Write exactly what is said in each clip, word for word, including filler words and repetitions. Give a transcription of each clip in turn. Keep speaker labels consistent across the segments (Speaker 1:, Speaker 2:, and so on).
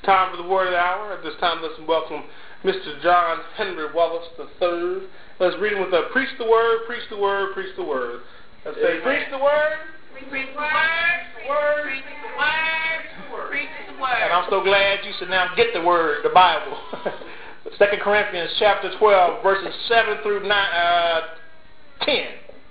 Speaker 1: time for the word of the hour. At this time, let's welcome Mister John Henry Wallace the third. Let's read him with a preach the word, preach the word, preach the word. Let's say, preach the word,
Speaker 2: preach the word, word, preach the word, preach the word.
Speaker 1: And I'm so glad you should now get the word, the Bible. Second Corinthians chapter twelve, verses seven through nine, uh, ten.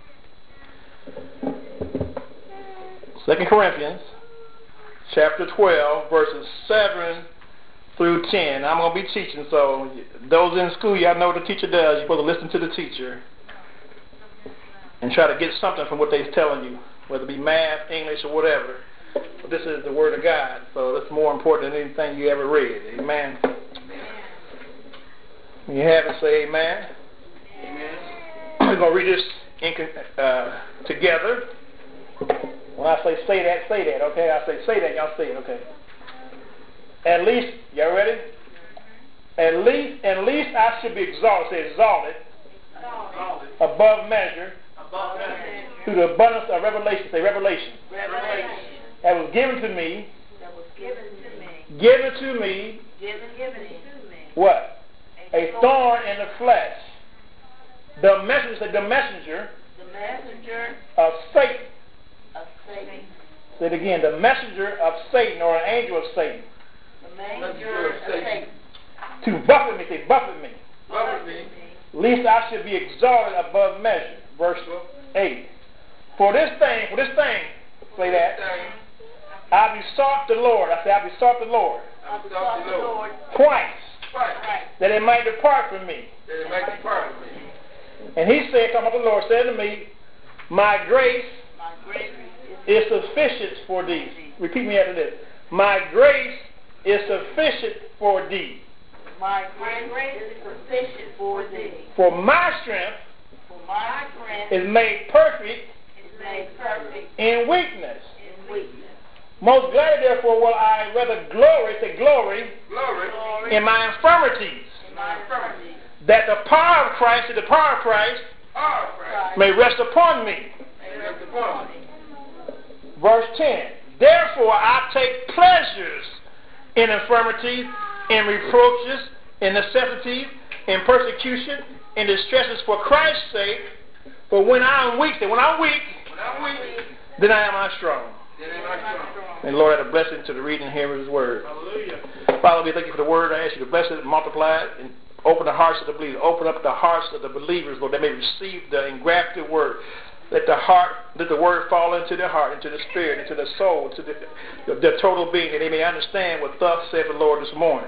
Speaker 1: Second Corinthians chapter twelve, verses seven through ten. I'm going to be teaching, so those in school, y'all know what the teacher does. You're supposed to listen to the teacher and try to get something from what they're telling you, whether it be math, English, or whatever. But this is the Word of God, so that's more important than anything you ever read. Amen. When you have it, say amen. Amen. We're going to read this in, uh, together. When I say say that, say that, okay? I say say that, y'all say it, okay? At least, y'all ready? At least, at least I should be exalted, say exalted, exalted. Above measure, above measure, through the abundance of revelation, say revelation. Revelation. That was given to me. That was given to me. Given to me. Given, given to me. What? A thorn in the flesh. The messenger, the messenger. The messenger of Satan. Of Satan. Say it again. The messenger of Satan, or an angel of Satan. The messenger of Satan. To buffet me. Say buffet me. Buffet me. Least I should be exalted above measure. Verse eight. For this thing, for this thing, say that. I besought the Lord. I say I besought the Lord. I besought the Lord. Twice. Twice. That it might depart from me. That it might depart from me. And he said, talking about the Lord, said to me, my grace, my grace is sufficient for thee. Repeat me after this. My grace is sufficient for thee. My grace is sufficient for thee. For my strength, for my strength is made perfect, is made perfect in weakness. In weakness. Most gladly, therefore, will I rather glory, say glory, glory, in my infirmities, in my infirmities, that the power of Christ, the power of Christ, power of Christ may rest upon me. May rest upon me. Verse ten. Therefore, I take pleasures in infirmities, in reproaches, in necessities, in persecution, in distresses for Christ's sake. For when I am weak, say when I'm weak, when I'm weak, then I am I strong. And Lord, add a blessing to the reading and hearing of His word. Hallelujah. Father, we thank you for the word. I ask you to bless it and multiply it and open the hearts of the believers. Open up the hearts of the believers, Lord, that may receive the engrafted word. Let the heart, let the word fall into their heart, into the spirit, into the soul, into the, their total being, that they may understand what thus saith the Lord this morning.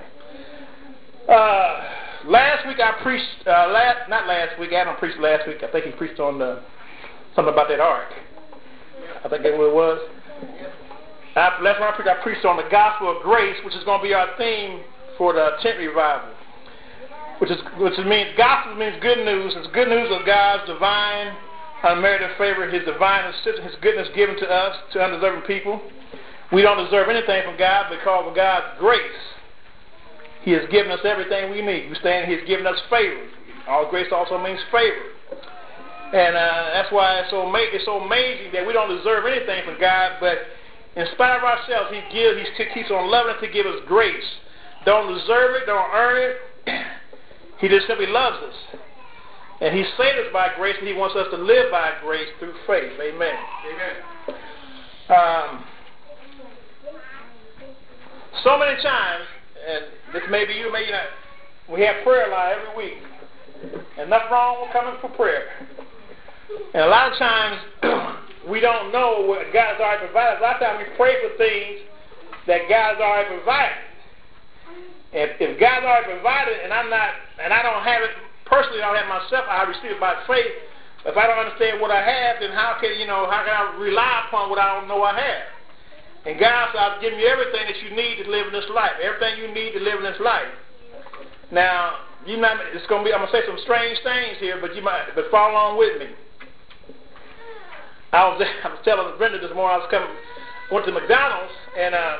Speaker 1: Uh, last week I preached, uh, last, not last week, Adam preached last week. I think he preached on the, something about that ark. I think that's what it was. After last time I preached, I preached on the gospel of grace, which is going to be our theme for the tent revival. Which is, which means gospel means good news. It's good news of God's divine, unmerited favor, His divine assistance, His goodness given to us, to undeserving people. We don't deserve anything from God because of God's grace. He has given us everything we need. We stand, He has given us favor. All grace also means favor. And uh, that's why it's so, ama- it's so amazing that we don't deserve anything from God, but in spite of ourselves, He gives, He keeps on loving us to give us grace. Don't deserve it, don't earn it. He just simply loves us. And He saved us by grace, and He wants us to live by grace through faith. Amen. Amen. Um, so many times, and this may be you, maybe not, we have prayer line every week. And nothing wrong with coming for prayer. And a lot of times, we don't know what God's already provided. A lot of times we pray for things that God's already provided. If, if God's already provided, and I'm not, and I don't have it personally, I don't have it myself, I receive it by faith. If I don't understand what I have, then how can you know? How can I rely upon what I don't know I have? And God said, I've given you everything that you need to live in this life. Everything you need to live in this life. Now, you might, it's going to be. I'm going to say some strange things here, but you might, but follow along with me. I was, I was telling Brenda this morning. I was coming, went to McDonald's, and um,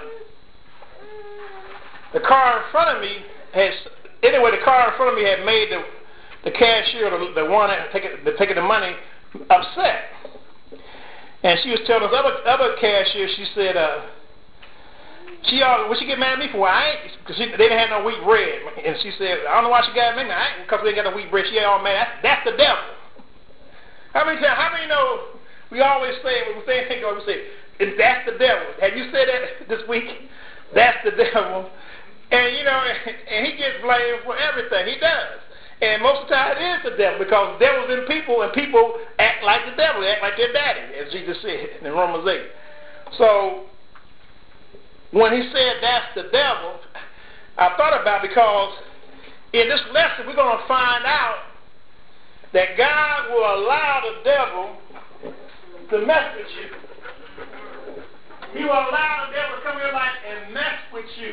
Speaker 1: the car in front of me had. Anyway, the car in front of me had made the the cashier, the, the one that taking the taking the money, upset. And she was telling us other other cashier. She said, uh, she uh, what she get mad at me for? I ain't, because they didn't have no wheat bread. And she said, I don't know why she got mad at me. I ain't, because we ain't got no wheat bread. She ain't all mad. That's, that's the devil. How many times, how many know, we always say, when we say anything, we say, that's the devil. Have you said that this week? That's the devil. And, you know, and he gets blamed for everything. He does. And most of the time it is the devil, because the devil's in people, and people act like the devil. They act like their daddy, as Jesus said in Romans eight. So, when he said that's the devil, I thought about it, because in this lesson we're going to find out that God will allow the devil to mess with you. He will allow the devil to come in your life and mess with you.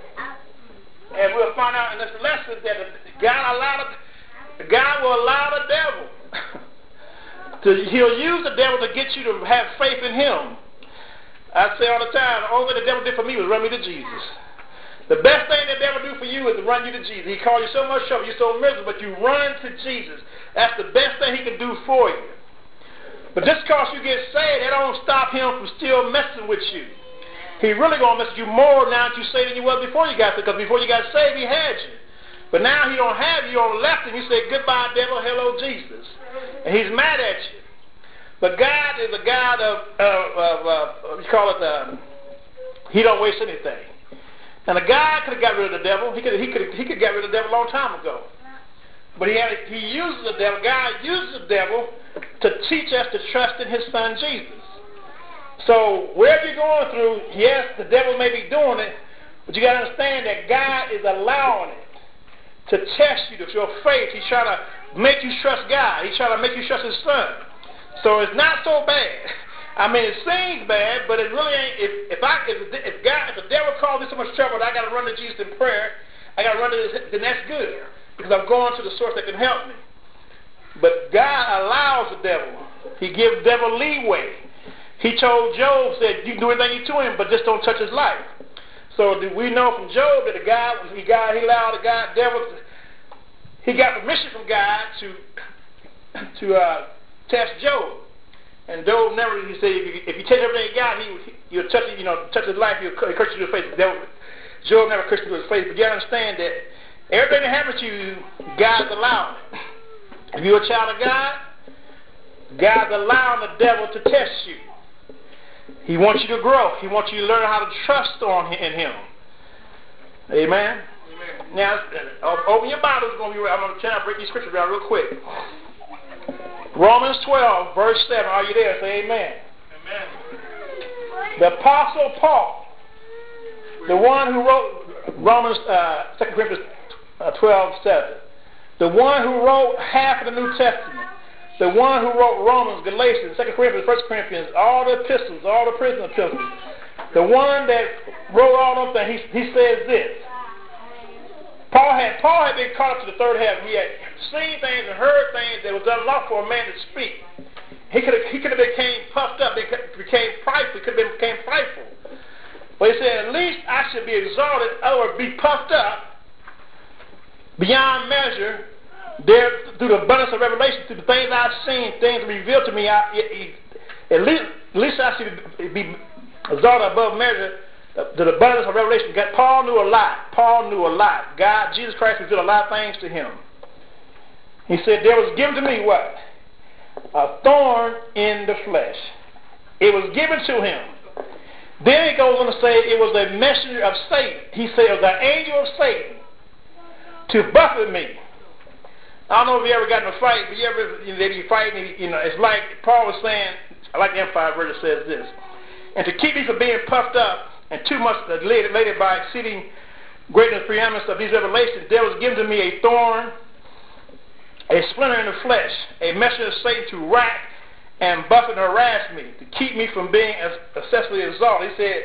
Speaker 1: And we'll find out in this lesson that God allowed, God will allow the devil to, he'll use the devil to get you to have faith in him. I say all the time, the only thing the devil did for me was run me to Jesus. The best thing the devil do for you is to run you to Jesus. He called you so much trouble, you're so miserable, but you run to Jesus. That's the best thing he can do for you. But just because you get saved, that don't stop him from still messing with you. He really going to mess with you more now that you saved than you was before you got saved, because before you got saved, he had you. But now he don't have you, on left, and you say, goodbye, devil, hello, Jesus. And he's mad at you. But God is a God of, uh, of uh, what you call it, uh, he don't waste anything. And a God could have got rid of the devil. He could he could he could got rid of the devil a long time ago. But he had he uses the devil. God uses the devil to teach us to trust in his son Jesus. So wherever you're going through, yes, the devil may be doing it, but you got to understand that God is allowing it to test you, to your faith. He's trying to make you trust God. He's trying to make you trust his son. So it's not so bad. I mean, it seems bad, but it really ain't. If, if I, if, if God, if the devil calls me so much trouble that I got to run to Jesus in prayer, I got to run to this, then that's good, because I'm going to the source that can help me. But God allows the devil. He gives the devil leeway. He told Job, said, you can do anything you to him, but just don't touch his life. So do we know from Job that the God, he, God, he allowed the God, devil, to, he got permission from God to to uh, test Job. And Job never, he said, if you, if you take everything he got, he, you'll touch it, you know, touch his life, he'll curse you to the face. The devil, Job never cursed you to his face. But you gotta understand that everything that happens to you, God's allowing it. If you're a child of God, God's allowing the devil to test you. He wants you to grow. He wants you to learn how to trust on in him. Amen? Amen. Now, open your Bibles. I'm going to try to break these scriptures down real quick. Romans twelve, verse seven. Are you there? Say amen. Amen. The Apostle Paul, the one who wrote Romans, uh, Second Corinthians twelve, seven, the one who wrote half of the New Testament, the one who wrote Romans, Galatians, Second Corinthians, First Corinthians, all the epistles, all the prison epistles, the one that wrote all those things, he, he says this. Paul had Paul had been caught up to the third heaven. He had seen things and heard things that was unlawful for a man to speak. He could have he could have became puffed up, became prideful. He could have became prideful. But he said, at least I should be exalted or be puffed up beyond measure. There, through the abundance of revelation, through the things I've seen, things revealed to me, I, it, it, at least at least I should be exalted above measure. To the abundance of revelation. God, Paul knew a lot. Paul knew a lot. God, Jesus Christ, revealed a lot of things to him. He said, there was given to me what? A thorn in the flesh. It was given to him. Then he goes on to say it was a messenger of Satan. He said it was an angel of Satan to buffet me. I don't know if you ever got in a fight, but you ever, you know, they be fighting, you know, it's like Paul was saying, I like the Amplified version says this, and to keep me from being puffed up, and too much later, later by exceeding greatness preeminence of these revelations, there was given to me a thorn, a splinter in the flesh, a messenger of Satan to rack and buffet and harass me, to keep me from being excessively exalted. He said,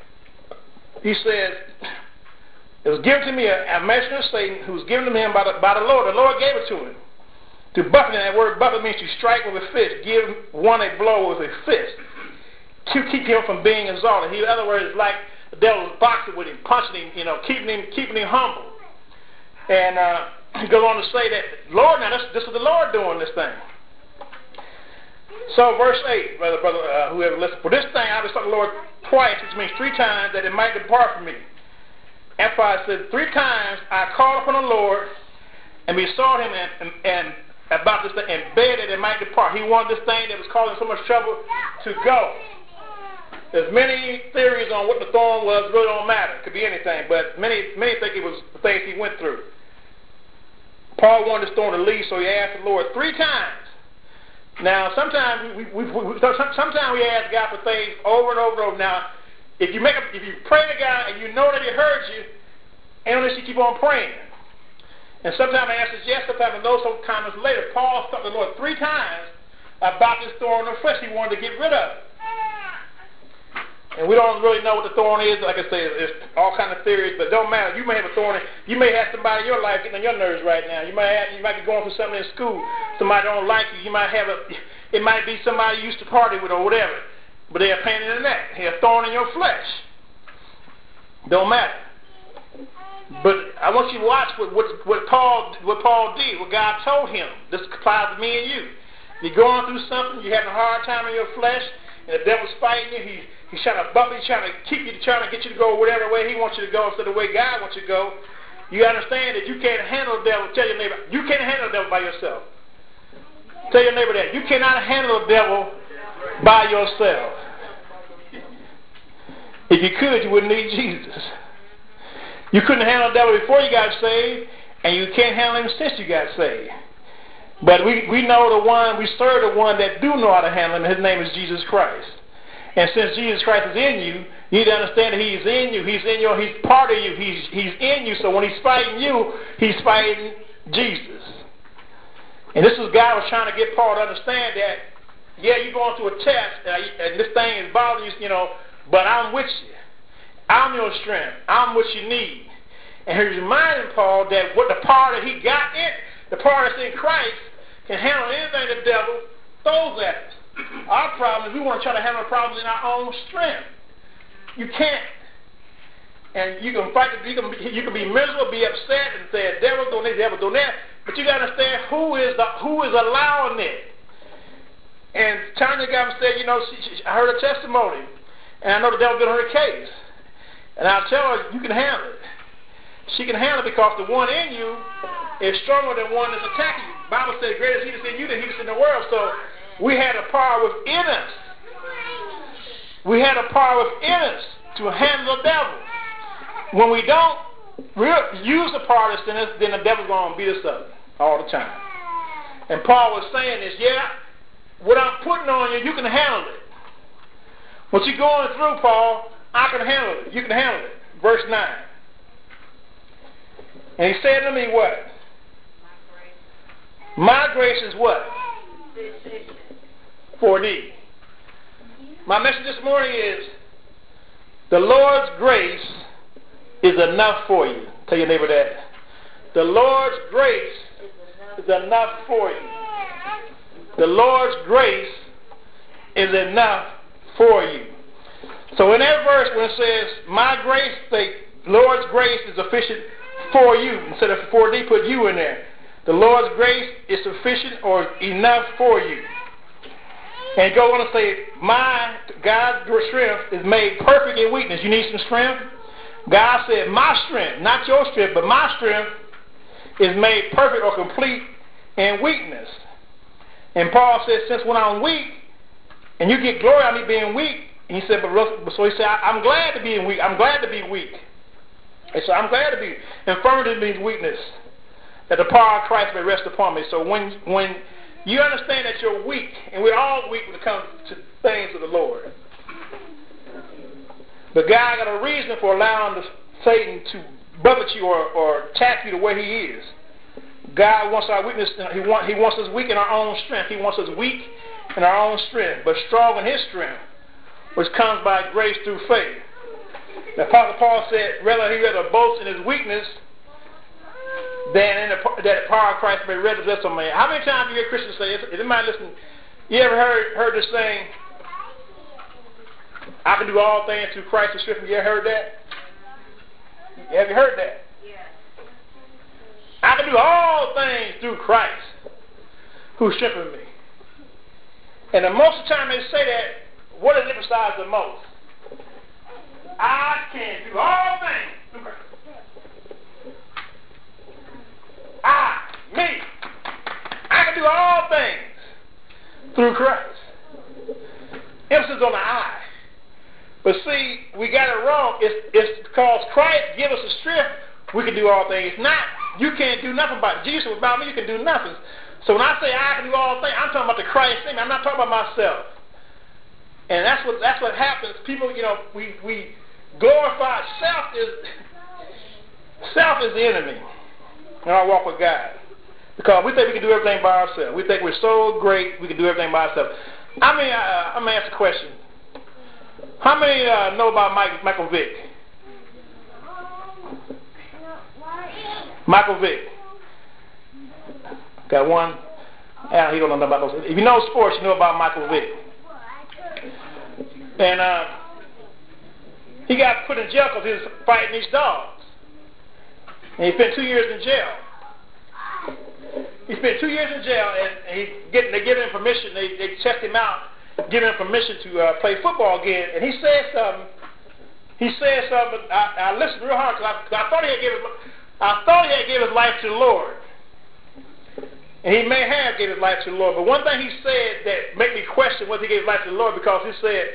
Speaker 1: he said, it was given to me a, a messenger of Satan who was given to him by the, by the Lord. The Lord gave it to him. To buffet, and that word buffet means to strike with a fist, give one a blow with a fist, to keep him from being exalted. He, in other words, like the devil was boxing with him, punching him, you know, keeping him, keeping him humble. And uh, he goes on to say that, Lord, now this, this is the Lord doing this thing. So verse eight, brother, brother, uh, whoever listens, for this thing I besought the Lord twice, which means three times, that it might depart from me. That's why I said, three times I called upon the Lord and besought him and, and, and about this thing and begged that it might depart. He wanted this thing that was causing so much trouble to go. There's many theories on what the thorn was. It really don't matter. It could be anything, but many many think it was the things he went through. Paul wanted this thorn to leave, so he asked the Lord three times. Now, sometimes we, we, we, we sometimes we ask God for things over and over and over. Now, if you make a, if you pray to God and you know that He heard you, and unless you keep on praying. And sometimes the answer is yes, sometimes no, sometimes later. Paul sought the Lord three times about this thorn in the flesh. He wanted to get rid of it. And we don't really know what the thorn is. Like I say, there's all kinds of theories, but it don't matter. You may have a thorn. You may have somebody in your life getting on your nerves right now. You might have, you might be going through something in school. Somebody don't like you. You might have a. It might be somebody you used to party with or whatever. But they're a pain in the neck. They're a thorn in your flesh. Don't matter. But I want you to watch what, what, what Paul what Paul did, what God told him. This applies to me and you. You're going through something, you're having a hard time in your flesh, and the devil's fighting you. He, he's trying to buff you, he's trying to keep you, trying to get you to go whatever way he wants you to go instead of the way God wants you to go. You understand that you can't handle the devil. Tell your neighbor, you can't handle the devil by yourself. Tell your neighbor that. You cannot handle the devil by yourself. If you could, you wouldn't need Jesus. You couldn't handle the devil before you got saved, and you can't handle him since you got saved. But we, we know the one, we serve the one that do know how to handle him, and his name is Jesus Christ. And since Jesus Christ is in you, you need to understand that he's in you, he's in your, he's part of you, he's, he's in you, so when he's fighting you, he's fighting Jesus. And this is God was trying to get Paul to understand that, yeah, you're going through a test, and this thing is bothering you, you know, but I'm with you. I'm your strength. I'm what you need. And he's reminding Paul that what the power that he got in, the power that's in Christ, can handle anything the devil throws at us. Our problem is we want to try to handle problems in our own strength. You can't. And you can fight, you can, you can be miserable, be upset, and say, the devil's doing this, the devil's doing that. But you got to understand who is the, who is allowing it. And Tanya got and said, you know, she, she, I heard a testimony, and I know the devil's been on her case. And I'll tell her, you can handle it. She can handle it because the one in you is stronger than one that's attacking you. The Bible says, greater is he that's in you than he that's in the world. So we had a power within us. We had a power within us to handle the devil. When we don't use the power that's in us, then the devil's going to beat us up all the time. And Paul was saying this, yeah, what I'm putting on you, you can handle it. What you're going through, Paul, I can handle it. You can handle it. Verse nine. And he said to me what? My grace is what? For thee. My message this morning is the Lord's grace is enough for you. Tell your neighbor that. The Lord's grace is enough for you. The Lord's grace is enough for you. So in that verse when it says, my grace, the Lord's grace is sufficient for you, instead of for thee, put you in there. The Lord's grace is sufficient or enough for you. And go on and say, my, God's strength is made perfect in weakness. You need some strength? God said, my strength, not your strength, but my strength is made perfect or complete in weakness. And Paul said, since when I'm weak, and you get glory out of me being weak, and he said, but so he said, I'm glad to be weak. I'm glad to be weak. And so I'm glad to be. Infirmity means weakness, that the power of Christ may rest upon me. So when when you understand that you're weak, and we're all weak when it comes to things of the Lord. But God got a reason for allowing the, Satan to buffet you or, or attack you the way he is. God wants our weakness. He, want, he wants us weak in our own strength. He wants us weak in our own strength, but strong in his strength, which comes by grace through faith. The Apostle Paul said, rather he rather boast in his weakness than in the, that power of Christ may rest on me. How many times do you hear Christians say, if anybody listen, you ever heard heard this saying, I can do all things through Christ who strengthens me? You ever heard that? Have you heard that? Yeah. I can do all things through Christ who strengthens me. And the most of the time they say that, what does it emphasize the most? I can do all things through Christ. I, me, I can do all things through Christ. Emphasis on the I. But see, we got it wrong. It's, it's because Christ give us the strength, we can do all things. It's not, you can't do nothing about it. Jesus, without me, you can do nothing. So when I say I can do all things, I'm talking about the Christ thing. I'm not talking about myself. And that's what that's what happens. People, you know, we, we glorify self is self is the enemy in our walk with God. Because we think we can do everything by ourselves. We think we're so great, we can do everything by ourselves. I mean, uh, I'm going to ask a question. How many uh, know about Mike, Michael Vick? Michael Vick. Got one? Yeah, he don't know about those. If you know sports, you know about Michael Vick. And uh, he got put in jail because he was fighting these dogs. And he spent two years in jail. He spent two years in jail, and he get, they give him permission. They, they checked him out, give him permission to uh, play football again. And he said something. He said something. I, I listened real hard because I, I thought he had given his, I thought he had given his life to the Lord. And he may have given his life to the Lord. But one thing he said that made me question whether he gave his life to the Lord, because he said,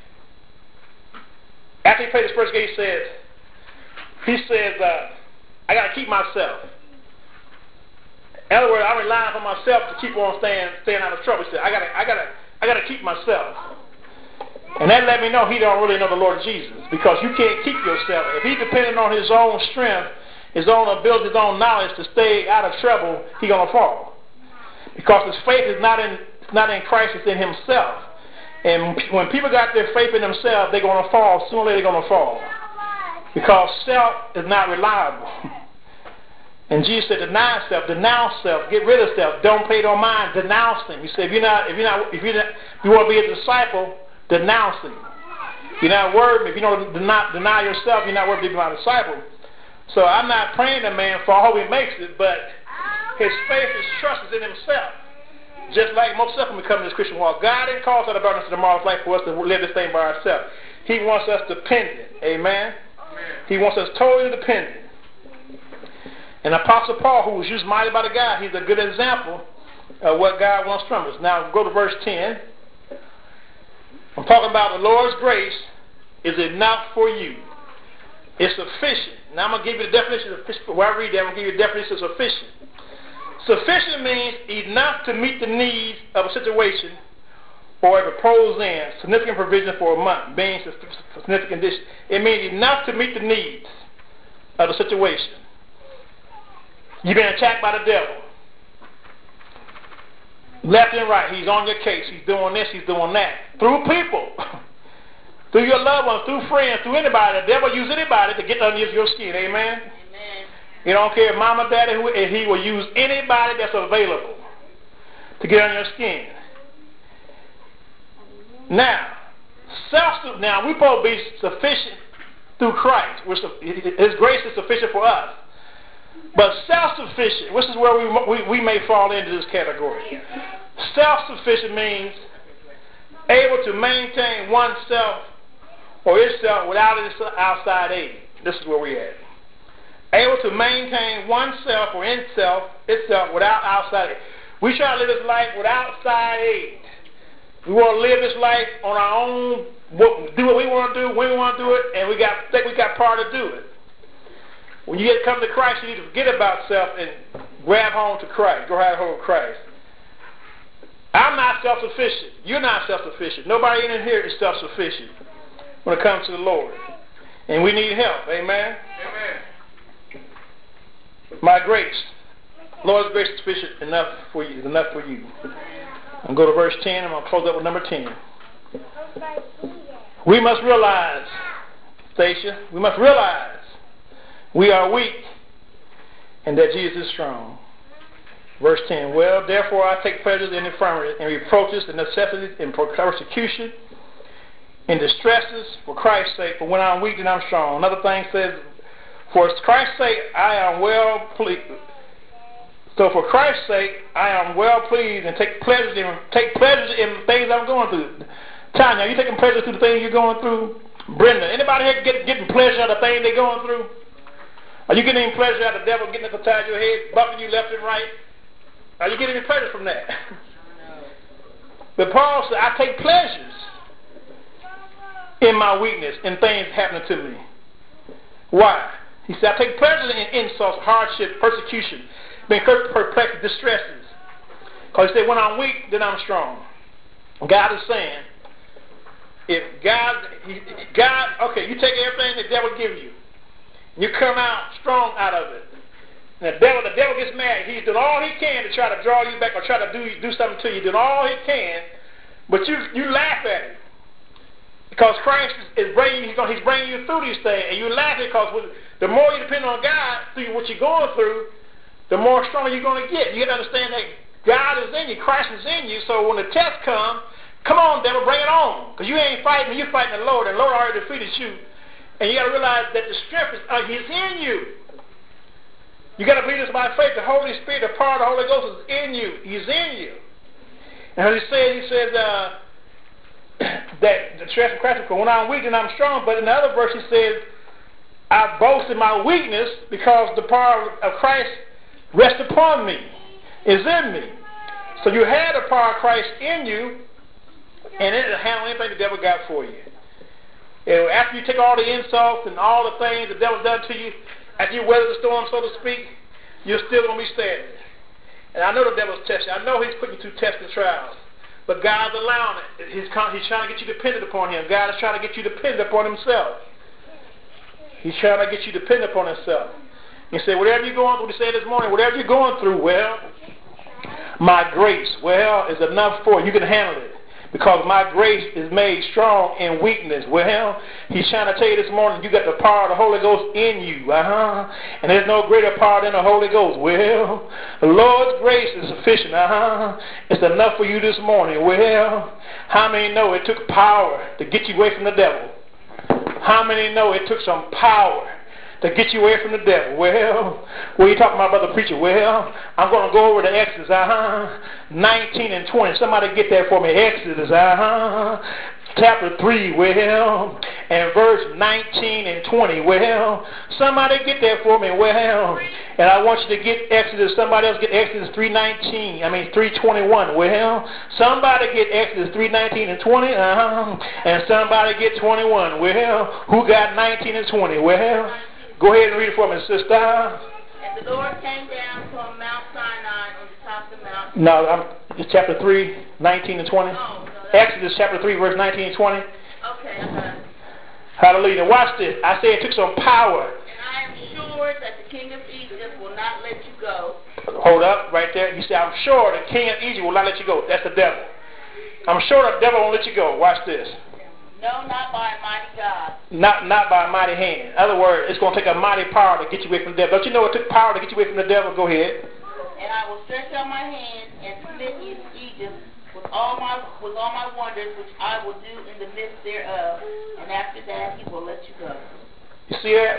Speaker 1: after he played his first game, he says, he says, uh, I got to keep myself. In other words, I'm relying on myself to keep on staying, staying out of trouble. He said, I got to, I got to, I got to keep myself. And that let me know he don't really know the Lord Jesus, because you can't keep yourself. If he's depending on his own strength, his own ability, his own knowledge to stay out of trouble, he's gonna fall. Because his faith is not in, not in Christ, it's in himself. And when people got their faith in themselves, they're gonna fall. Sooner or later, they're gonna fall. Because self is not reliable. And Jesus said, deny self, denounce self, get rid of self, don't pay no mind, denounce him. He said, if you're not, if you're not, if you're not, if you want to be a disciple, denounce him. You're not worthy. If you don't deny, deny yourself, you're not worthy to be my disciple. So I'm not praying the man for. I hope he makes it, but his faith, his trust is in himself. Just like most of us when we come to this Christian walk. God didn't call us out of darkness to the marvelous light for us to live this thing by ourselves. He wants us dependent. Amen? Amen. He wants us totally dependent. And Apostle Paul, who was used mighty by the God, he's a good example of what God wants from us. Now go to verse ten. I'm talking about the Lord's grace is enough for you. It's sufficient. Now I'm going to give you the definition of sufficient. While I read that, I'm going to give you the definition of sufficient. Sufficient means enough to meet the needs of a situation or a proposed end. Significant provision for a month means a significant condition. It means enough to meet the needs of the situation. You've been attacked by the devil. Left and right. He's on your case. He's doing this. He's doing that. Through people. Through your loved ones. Through friends. Through anybody. The devil will use anybody to get under your skin. Amen? Amen. You don't care if mama, daddy, who, and he will use anybody that's available to get under your skin. Now, self. Now, we're supposed to be sufficient through Christ. We're, his grace is sufficient for us. But self-sufficient, which is where we, we, we may fall into this category. Self-sufficient means able to maintain oneself or itself without outside aid. This is where we're at. Able to maintain oneself or itself, itself without outside aid. We try to live this life without outside aid. We want to live this life on our own, do what we want to do, when we want to do it, and we got think we got power to do it. When you get to come to Christ, you need to forget about self and grab hold to Christ. Grab hold of Christ. I'm not self-sufficient. You're not self-sufficient. Nobody in here is self-sufficient when it comes to the Lord. And we need help. Amen? Amen. My grace, Lord's grace is sufficient enough for you. Is enough for you. I'm going to go to verse ten. I'm going to close up with number ten. We must realize, Stacia, we must realize we are weak and that Jesus is strong. Verse ten, well, therefore I take pleasure in infirmities, in reproaches, in necessities, in persecution, in distresses, for Christ's sake. For when I'm weak, then I'm strong. Another thing says, for Christ's sake, I am well pleased. So for Christ's sake, I am well pleased and take pleasure in take pleasure in things I'm going through. Tanya, are you taking pleasure through the things you're going through? Brenda, anybody here get, getting pleasure out of the thing they're going through? Are you getting any pleasure out of the devil getting up beside your head, bumping you left and right? Are you getting any pleasure from that? But Paul said, I take pleasures in my weakness, in things happening to me. Why? He said, I take pleasure in insults, hardship, persecution, being perplexed, distresses. Because he said, when I'm weak, then I'm strong. God is saying, if God, God, okay, you take everything the devil gives you, you come out strong out of it. And the devil, the devil gets mad. He's doing all he can to try to draw you back or try to do do something to you. Doing all he can, but you you laugh at it because Christ is, is bringing he's, he's bringing you through these things, and you laugh because with, the more you depend on God through what you're going through, the more stronger you're going to get. You got to understand that God is in you, Christ is in you. So when the test comes, come on, devil, bring it on, because you ain't fighting, you're fighting the Lord, and the Lord already defeated you. And you got to realize that the strength is uh, He's in you. You got to believe this by faith. The Holy Spirit, the power of the Holy Ghost is in you. He's in you. And as he said, he says uh, that the strength of Christ, when I'm weak and I'm strong. But in the other verse, he says, I boast in my weakness because the power of Christ rests upon me, is in me. So you have the power of Christ in you, and it'll handle anything the devil got for you. And after you take all the insults and all the things the devil's done to you, after you weather the storm, so to speak, you're still going to be standing. And I know the devil's testing. I know he's putting you through tests and trials. But God's allowing it. He's, he's trying to get you dependent upon him. God is trying to get you dependent upon himself. He's trying to get you dependent upon himself. He said, whatever you're going through, he said this morning, whatever you're going through, well, my grace, well, is enough for you. You can handle it. Because my grace is made strong in weakness. Well, he's trying to tell you this morning, you got the power of the Holy Ghost in you. Uh-huh. And there's no greater power than the Holy Ghost. Well, the Lord's grace is sufficient. Uh-huh. It's enough for you this morning. Well, how many know it took power to get you away from the devil? How many know it took some power to get you away from the devil? Well, what are you talking about, brother preacher? Well, I'm going to go over to Exodus, uh-huh, nineteen and twenty. Somebody get that for me. Exodus, uh-huh, chapter three, well, and verse nineteen and twenty. Well, somebody get that for me. Well, and I want you to get Exodus. Somebody else get Exodus three nineteen. I mean three twenty-one. Well, somebody get Exodus three nineteen and twenty. Uh-huh, and somebody get twenty-one. Well, who got nineteen and twenty? Well, go ahead and read it for me, sister.
Speaker 2: And the Lord came down from Mount Sinai on the top of the mountain.
Speaker 1: No, I'm, it's chapter three, nineteen and twenty.
Speaker 2: Oh, no,
Speaker 1: Exodus chapter three, verse nineteen and twenty.
Speaker 2: Okay, I got it.
Speaker 1: Hallelujah. Now watch this. I say it took some power.
Speaker 2: And I am sure that the king of Egypt will not let you go.
Speaker 1: Hold up, right there. You say, I'm sure the king of Egypt will not let you go. That's the devil. I'm sure the devil won't let you go. Watch this.
Speaker 2: No, not by a mighty God.
Speaker 1: Not not by a mighty hand. In other words, it's going to take a mighty power to get you away from the devil. Don't you know it took power to get you away from the devil? Go ahead.
Speaker 2: And I will stretch out my hand and smite Egypt with all my with all my wonders, which I will do in the midst thereof. And after that, he will let you go. You
Speaker 1: see that?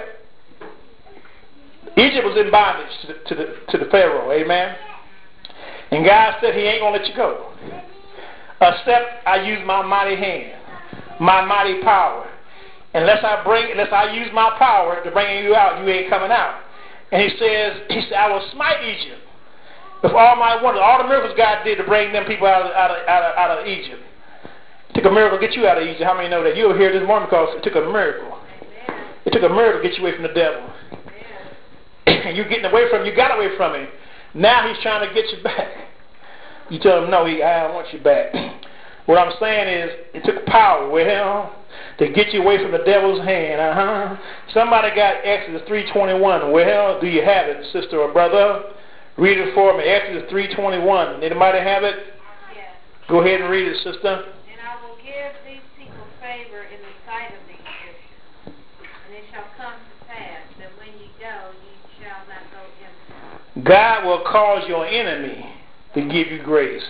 Speaker 1: Egypt was in bondage to the, to the to the Pharaoh. Amen. And God said He ain't gonna let you go, except I use my mighty hand, my mighty power. Unless I bring, unless I use my power to bring you out, you ain't coming out. And He says, He said, I will smite Egypt with all my wonders, all the miracles God did to bring them people out of out of out of, out of Egypt. It took a miracle to get you out of Egypt. How many know that? You were here this morning because it took a miracle. It took a miracle to get you away from the devil. And you getting away from him, you got away from him. Now he's trying to get you back. You tell him, no, he, I don't want you back. What I'm saying is, it took power, well, to get you away from the devil's hand. Uh-huh. Somebody got Exodus three twenty-one. Well, do you have it, sister or brother? Read it for me. Exodus three twenty-one. Anybody have it?
Speaker 3: Yes.
Speaker 1: Go ahead and read it, sister.
Speaker 3: And I will give these people favor in the sight of the Egyptians. And it shall come to pass that when ye go, ye shall not go empty.
Speaker 1: God will cause your enemy to give you grace.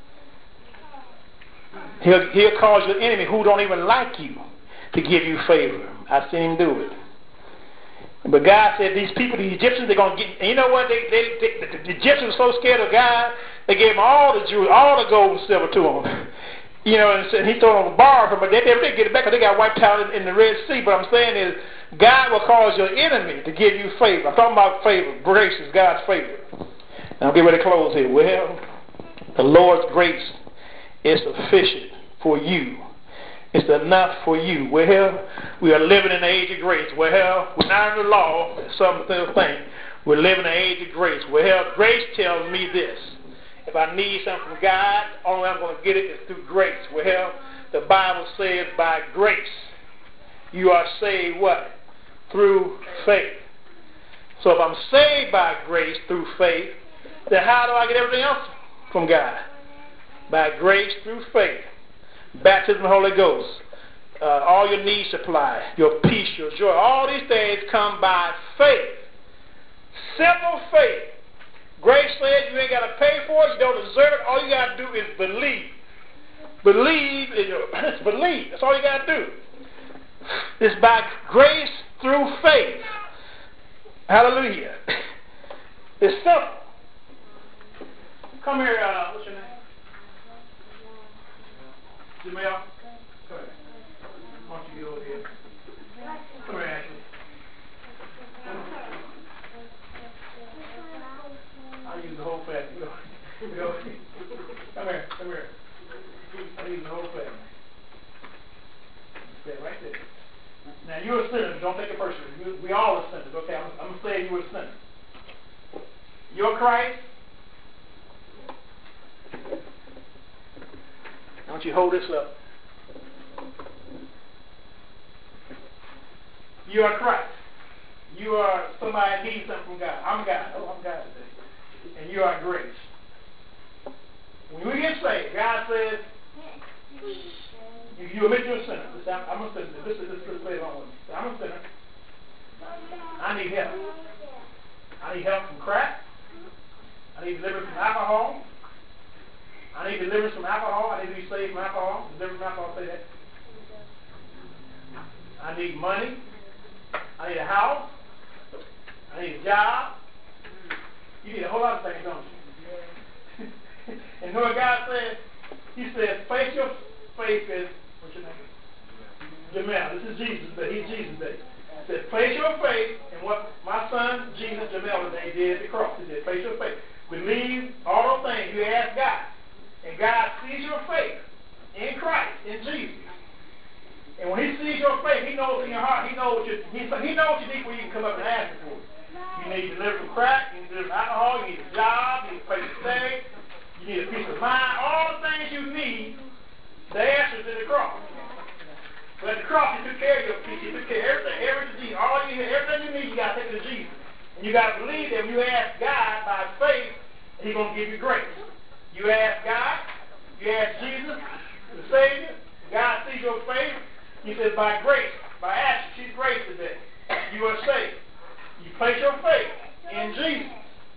Speaker 1: He'll, he'll cause your enemy who don't even like you to give you favor. I've seen him do it. But God said these people, the Egyptians, they're going to get, and you know what? They, they, they, the Egyptians were so scared of God, they gave them all the jewels, all the gold and silver to them. You know, and, and he told them to borrow from, but they never did get it back because they got wiped out in, in the Red Sea. But I'm saying is, God will cause your enemy to give you favor. I'm talking about favor. Grace is God's favor. Now, I'm getting ready to close here. Well, the Lord's grace is sufficient for you. It's enough for you. Well, we are living in the age of grace. Well, we're not under the law. Some thing. We're living in the age of grace. Well, grace tells me this. If I need something from God, only way I'm going to get it is through grace. Well, the Bible says by grace you are saved what? Through faith. So if I'm saved by grace through faith, then how do I get everything else from God? By grace through faith. Baptism of the Holy Ghost. Uh, all your needs supplied. Your peace, your joy. All these things come by faith. Simple faith. Grace says you ain't got to pay for it. You don't deserve it. All you got to do is believe. Believe. In your, believe. That's all you got to do. It's by grace through faith. Hallelujah. It's simple. Come here. Uh, what's your name? Jamel? Come here. Why don't you get over here? Come here, Ashley. I'll use the whole family. Go. Go. Come here. Come here. I'll use the whole family. Stay right there. Now, you're a sinner. Don't take it personally. You, we all are sinners. Okay, I'm, I'm saying you're a sinner. You're Christ. Why don't you hold this up? You are Christ. You are somebody that needs something from God. I'm God. Oh, I'm God today. And you are grace. When we get saved, God says, if you admit you're a sinner, listen, I'm a sinner. This is this is play along with me. I'm a sinner. I need help. I need help from crack. I need deliverance from alcohol. I need deliverance from alcohol. I need to be saved from alcohol. Deliverance from alcohol, say that. I need money. I need a house. I need a job. You need a whole lot of things, don't you? And you know what God says? He says, face your faith is, what's your name? Jamel. This is Jesus, but he's Jesus Day. He said, place your faith in what my son, Jesus, Jamel, today did at the cross. He said, place your faith. Believe all those things you ask God. And God sees your faith in Christ, in Jesus. And when he sees your faith, he knows in your heart, he knows what you, he, he knows what you need when you can come up and ask him for it. You need to deliver from crack, you need to deliver from alcohol, you need a job, you need a place to stay, you need a peace of mind, all the things you need, the answer's in the cross. But at the cross, he took care of your peace, he took care of everything, everything, all you need, everything you need, you got to take it to Jesus. And you got to believe that when you ask God by faith, he's going to give you grace. You ask God, you ask Jesus, the Savior, God sees your faith. He says, by grace, by action, she's grace today. You are saved. You place your faith in Jesus.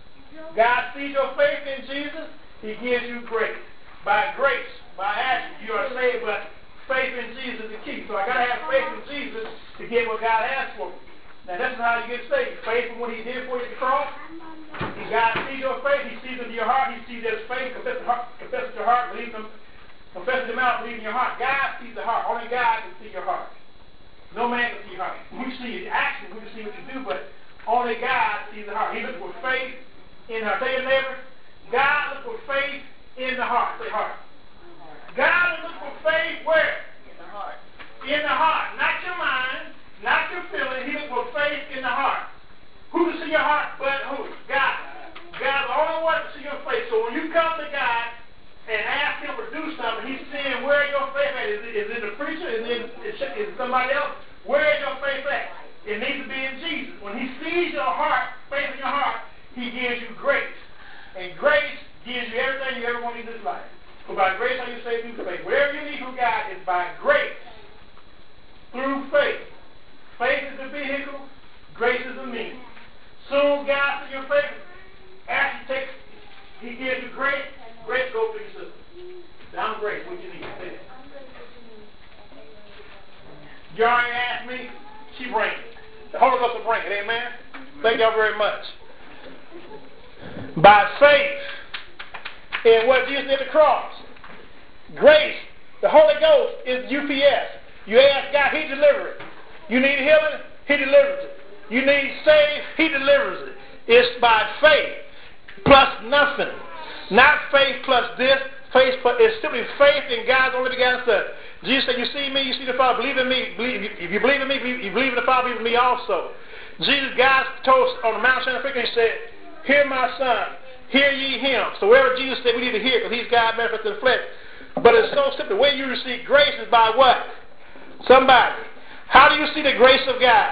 Speaker 1: God sees your faith in Jesus. He gives you grace. By grace, by action, you are saved, but faith in Jesus is the key. So I got to have faith in Jesus to get what God has for me. Now, this is how you get saved. Faith in what he did for you at the cross. God sees your faith. He sees into your heart. He sees there's faith. Confess it, confess it your heart. Believe them. Confess it your mouth. Believe in your heart. God sees the heart. Only God can see your heart. No man can see your heart. We see your action. We can see what you do, but only God sees the heart. He looks for faith in the heart. Tell your neighbor, God looks for faith in the heart. Say heart. God looks for faith where? In the heart. In the heart. Not your mind. Not your feeling. He looks for faith in the heart. Who can see your heart but who? God. God's the only one to see your faith. So when you come to God and ask him to do something, he's seeing where your faith at. Is it, is it the preacher? Is it, is it somebody else? Where is your faith at? It needs to be in Jesus. When he sees your heart, faith in your heart, he gives you grace. And grace gives you everything you ever want in this life. So by grace are you saved through faith. Whatever you need from God is by grace through faith. Faith is the vehicle. Grace is the means. Soon God sees your faith. After he takes, he gives you grace. Grace goes to your sister. I'm grace. What you need? Say that. You already asked me. She bring it. The Holy Ghost will bring it. Amen. Thank y'all very much. By faith in what Jesus did at the cross, grace The Holy Ghost is U P S. You ask God, He delivers it. You need healing, He delivers it. You need saved, He delivers it. It's by faith plus nothing. Not faith plus this. Faith plus, it's simply faith in God's only begotten Son. Jesus said, you see me, you see the Father, believe in me. Believe, if you believe in me, believe, you believe in the Father, believe in me also. Jesus, God told on the Mount of Transfiguration, He said, hear my Son, hear ye Him. So wherever Jesus said, we need to hear because He's God manifested in the flesh. But it's so simple. The way you receive grace is by what? Somebody. How do you see the grace of God?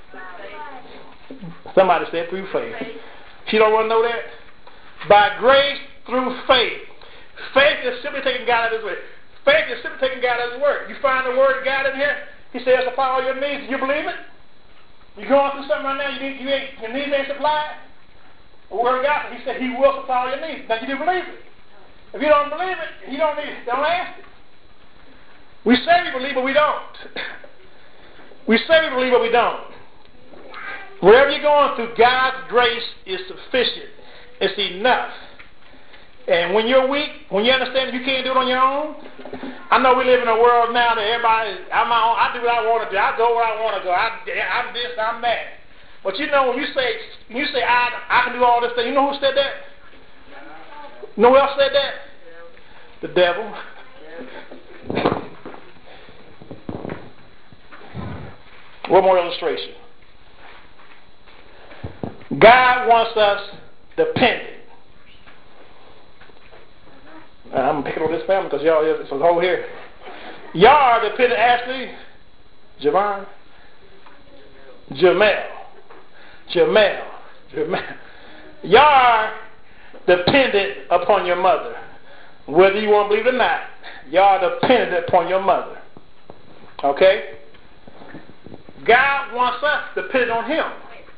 Speaker 1: Somebody said through faith. You don't want to know that? By grace through faith. Faith is simply taking God at His word. Faith is simply taking God at His word. You find the word of God in here. He says, supply all your needs. Do you believe it? You're going through something right now. You, need, you ain't, your needs ain't supplied. The word of God, He said He will supply all your needs. Now you do believe it. If you don't believe it, you don't need it. Don't ask it. We say we believe, but we don't. We say we believe, but we don't. Wherever you're going through, God's grace is sufficient. It's enough. And when you're weak, when you understand you can't do it on your own, I know we live in a world now that everybody, I'm my own, I do what I want to do. I go where I want to go. I, I'm this, I'm that. But you know, when you say, when you say I, I can do all this thing, you know who said that? You know who else said that? The devil. One more illustration. God wants us dependent. I'm picking on this family because y'all is it's over here. Y'all are dependent. Ashley, Javon, Jamel, Jamel, Jamel. Y'all are dependent upon your mother. Whether you want to believe it or not, y'all are dependent upon your mother. Okay? God wants us dependent on Him.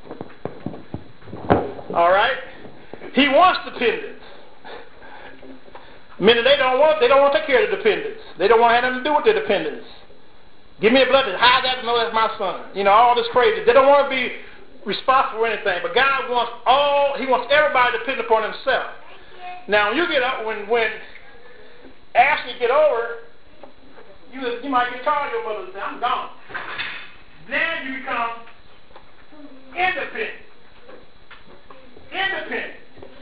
Speaker 1: All right? He wants dependence. Meaning they don't want they don't want to take care of the dependents. They don't want to have nothing to do with their dependents. Give me a blood test. How I got to know that's my son? You know, all this crazy. They don't want to be responsible for anything. But God wants all. He wants everybody to depend upon Himself. Now, when you get up, when when after you get over, you you might get tired of your mother and say, "I'm gone." Then you become independent. Independent.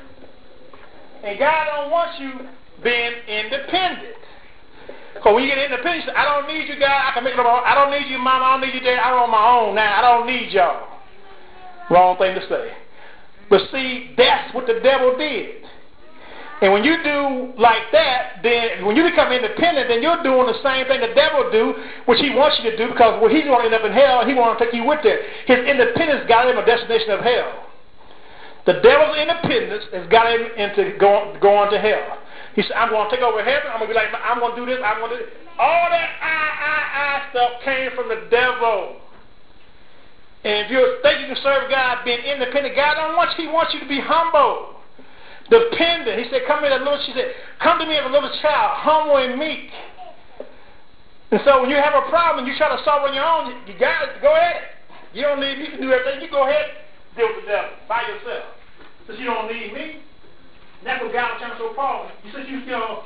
Speaker 1: And God don't want you being independent. Because when you get independent, you say, I don't need you, God. I can make it on my own. I don't need you, Mama. I don't need you, Dad. I'm on my own now. I don't need y'all. Wrong thing to say. But see, that's what the devil did. And when you do like that, then when you become independent, then you're doing the same thing the devil do, which he wants you to do, because well, he's going to end up in hell, and he wants to take you with it. His independence got him a destination of hell. The devil's independence has got him into going, going to hell. He said, I'm going to take over heaven. I'm going to be like, I'm going to do this. I'm going to do this. All that I, I, I stuff came from the devil. And if you think you can serve God being independent, God don't want you. He wants you to be humble, dependent. He said, come here, little. She said, come to me as a little child, humble and meek. And so when you have a problem, you try to solve it on your own, you got it. Go ahead. You don't need me. You can do everything. You go ahead. Deal with the devil by yourself. Since you don't need me, that's what God was trying to show Paul. You said you know,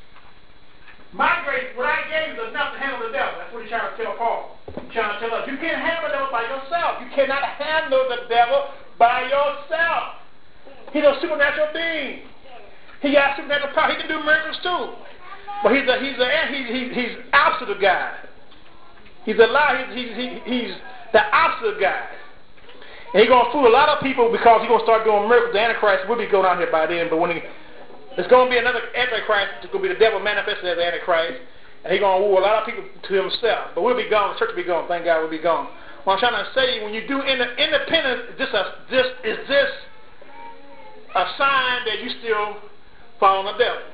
Speaker 1: my grace, what I gave is enough to handle the devil. That's what he's trying to tell Paul. He's trying to tell us, you can't handle the devil by yourself. You cannot handle the devil by yourself. He's a supernatural being. He got supernatural power. He can do miracles too. But he's a he's a he's he's, he's opposite of God. He's a lie. He's he's he's the opposite of God. And he's going to fool a lot of people because he's going to start doing miracles. The Antichrist will be going out here by then. But when he, there's going to be another Antichrist. It's going to be the devil manifested as the Antichrist. And he's going to woo a lot of people to himself. But we'll be gone. The church will be gone. Thank God we'll be gone. What I'm trying to say, when you do independence, this, a, this, is this a sign that you still follow the devil?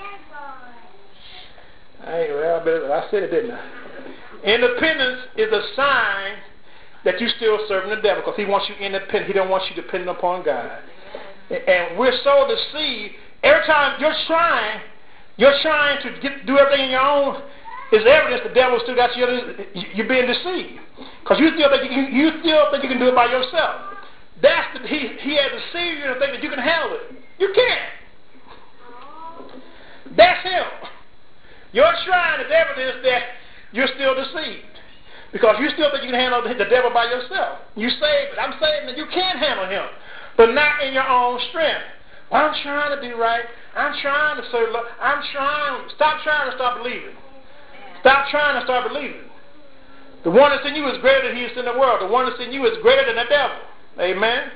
Speaker 1: Hey, well, I said it, didn't I? Independence is a sign that you're still serving the devil because he wants you independent. He don't want you dependent upon God. And we're so deceived. Every time you're trying, you're trying to get, do everything on your own, is evidence the devil still got you. You're being deceived because you still think you, can, you still think you can do it by yourself. That's the, he he has deceived you to think that you can handle it. You can't. That's him. Your shrine is evidence that you're still deceived. Because you still think you can handle the devil by yourself. You saved it. I'm saved and you can handle him. But not in your own strength. I'm trying to do right. I'm trying to serve love. I'm trying. Stop trying to start believing. Stop trying to start believing. The one that's in you is greater than he is in the world. The one that's in you is greater than the devil. Amen.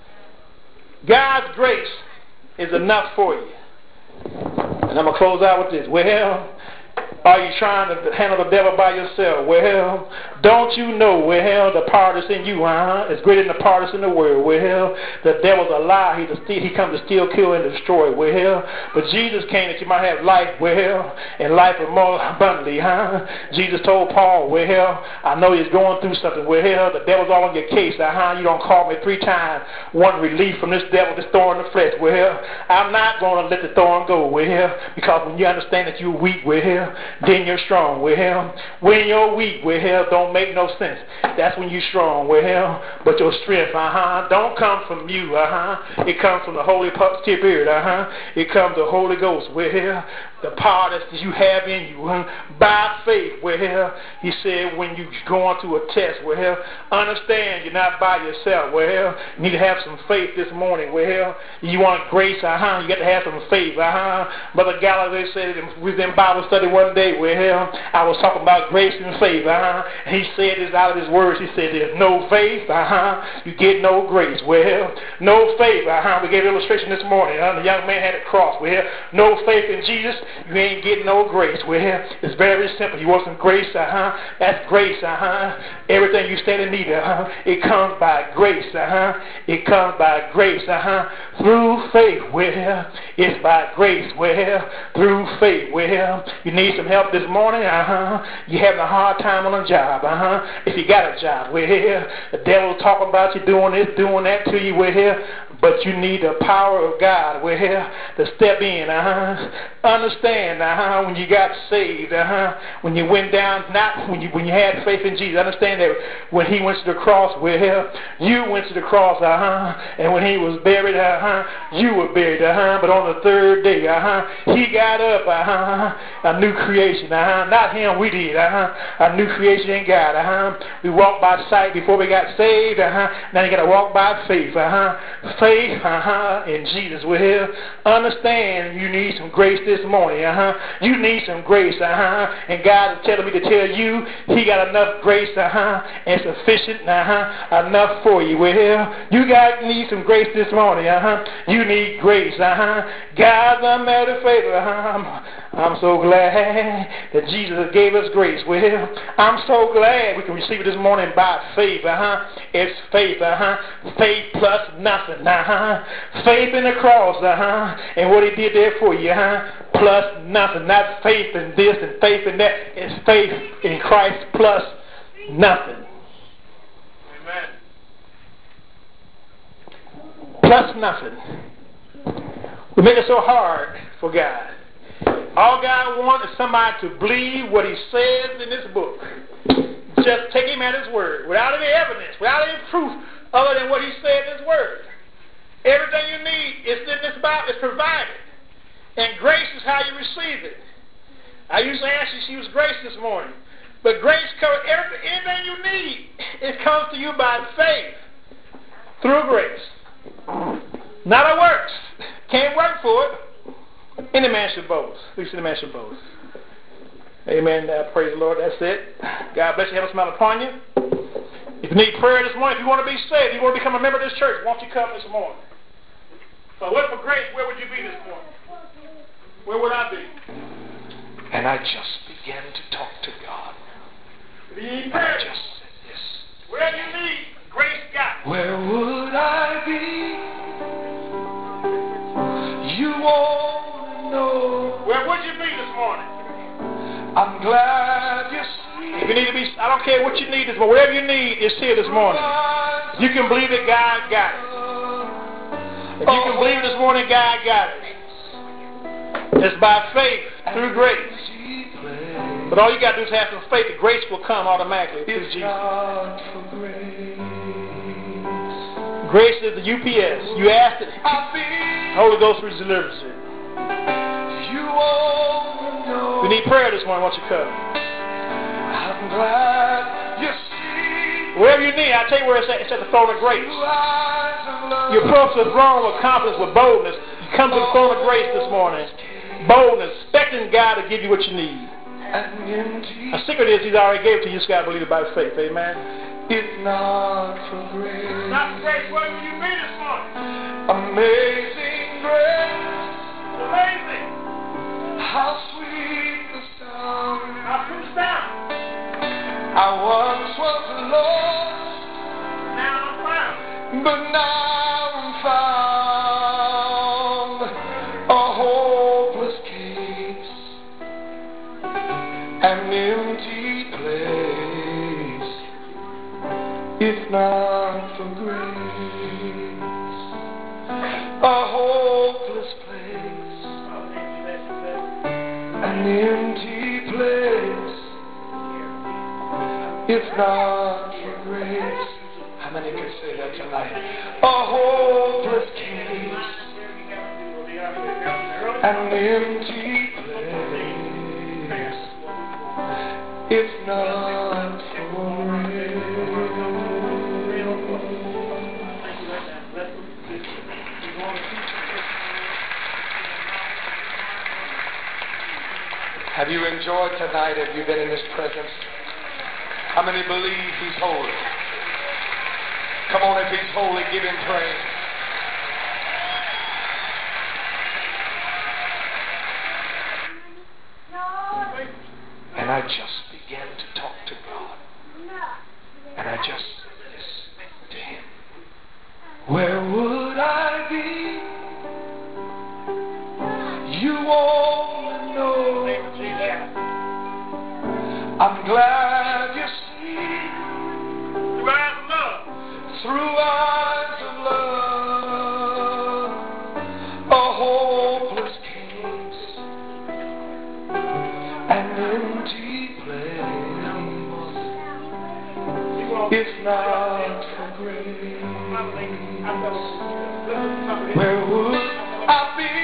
Speaker 1: God's grace is enough for you. And I'm going to close out with this. Well, are you trying to handle the devil by yourself? Well, don't you know, well, the part that's in you, uh-huh, is greater than the part that's in the world. Well, the devil's a lie. He's a steal, he comes to steal, kill, and destroy. Well, but Jesus came that you might have life, well, and life more abundantly, huh? Jesus told Paul, well, I know he's going through something. Well, the devil's all on your case, uh-huh. You don't call me three times. One relief from this devil, this thorn in the flesh. Well, I'm not going to let the thorn go, well, because when you understand that you're weak, well, then you're strong. Well, when you're weak, well, don't make no sense. That's when you're strong. Well, but your strength, uh-huh, don't come from you, uh-huh. It comes from the Holy Spirit, uh-huh. It comes the Holy Ghost. Well, the power that you have in you, uh, by faith. Well, he said when you're going through a test, well, understand you're not by yourself. Well, you need to have some faith this morning. Well, you want grace, uh-huh. You got to have some faith, uh-huh. Brother Gallagher said it, we was in Bible study one day. Well, I was talking about grace and faith, uh-huh. He said this out of his words. He said there's no faith, uh-huh. You get no grace. Well, no faith, uh-huh. We gave an illustration this morning. Uh, the young man had a cross. Well, no faith in Jesus, you ain't getting no grace. Well, it's very simple. You want some grace, uh-huh. That's grace, uh-huh. Everything you stand in need of, uh-huh. It comes by grace, uh-huh. It comes by grace, uh-huh. Through faith. Well, it's by grace. Well, through faith. Well, you need some help this morning, uh-huh. You're having a hard time on a job, uh-huh. If you got a job, well, the devil talking about you doing this, doing that to you, well, but you need the power of God, well, to step in, uh-huh. Understand, uh-huh, when you got saved, uh-huh, when you went down, not when you when you had faith in Jesus, understand that when he went to the cross, well, you went to the cross, uh-huh, and when he was buried, uh-huh, you were buried, uh-huh, but on the third day, uh-huh, he got up, uh-huh, a new creation, uh-huh, not him, we did, uh-huh, a new creation in God, uh-huh, we walked by sight before we got saved, uh-huh, now you got to walk by faith, uh-huh, faith, uh-huh, in Jesus, well, understand you need some grace this morning, uh-huh, you need some grace, uh-huh, and God is telling me to tell you, he got enough grace, uh-huh, and sufficient, uh-huh, enough for you, well, you guys need some grace this morning, uh-huh, you need grace, uh-huh, God's done made a favor, uh-huh, I'm so glad that Jesus gave us grace. Well, I'm so glad we can receive it this morning by faith. Uh-huh. It's faith. Uh-huh. Faith plus nothing. Uh-huh. Faith in the cross. Uh-huh. And what he did there for you. Uh-huh. Plus nothing. Not faith in this and faith in that. It's faith in Christ plus nothing. Amen. Plus nothing. We make it so hard for God. All God wants is somebody to believe what he says in this book. Just take him at his word, without any evidence, without any proof other than what he said in his word. Everything you need is in this Bible, is provided. And grace is how you receive it. I used to ask you, she was grace this morning. But grace covers everything, anything you need. It comes to you by faith, through grace. Not a works. Can't work for it. Any man should boast. At least any man should boast. Amen. Uh, praise the Lord. That's it. God bless you. Have a smile upon you. If you need prayer this morning, if you want to be saved, if you want to become a member of this church, why don't you come this morning? So what for grace, where would you be this morning? Where would I be?
Speaker 4: And I just began to talk to God.
Speaker 1: If you need prayer,
Speaker 4: I just said this.
Speaker 1: Where you need, grace got.
Speaker 4: Where would I be? You won't know.
Speaker 1: Where would you be this morning?
Speaker 4: I'm glad you see.
Speaker 1: If you need to be, I don't care what you need this morning. Whatever you need is here this morning. You can believe that God got it. If you can believe this morning, God got it. It's by faith through grace. But all you got to do is have some faith. The grace will come automatically through Jesus. Grace is the U P S. You asked it. Holy Ghost delivers it.
Speaker 4: You won't know.
Speaker 1: We need prayer this morning. Why don't you come?
Speaker 4: I'm glad you see.
Speaker 1: Wherever you need, I tell you where it's at. It's at the throne of grace.
Speaker 4: Through eyes of love.
Speaker 1: You approach the throne with confidence, with boldness. You come to the throne of grace this morning. Boldness, expecting God to give you what you need.
Speaker 4: And indeed,
Speaker 1: A secret is He's already gave it to you. You just got to believe it by faith. Amen.
Speaker 4: if not for grace.
Speaker 1: Not grace. Where will you be this morning?
Speaker 4: Amazing grace.
Speaker 1: Amazing.
Speaker 4: How sweet the sound.
Speaker 1: Now put this down.
Speaker 4: I once was lost,
Speaker 1: Now I'm found.
Speaker 4: but now I'm found. A hopeless case, an empty place, if not for grace. A hopeless place, an empty place, if not for grace. How many can say that tonight? A hopeless case, an empty place, if not for grace. Have you enjoyed tonight? Have you been in His presence? How many believe He's holy? Come on, if He's holy, give Him praise. And I just began to talk to God. And I just listened to Him. Where would I be? You only know. I'm glad you see.
Speaker 1: Through eyes of love.
Speaker 4: Through eyes of love, a hopeless case, an empty place, if not for grace. Where would I be?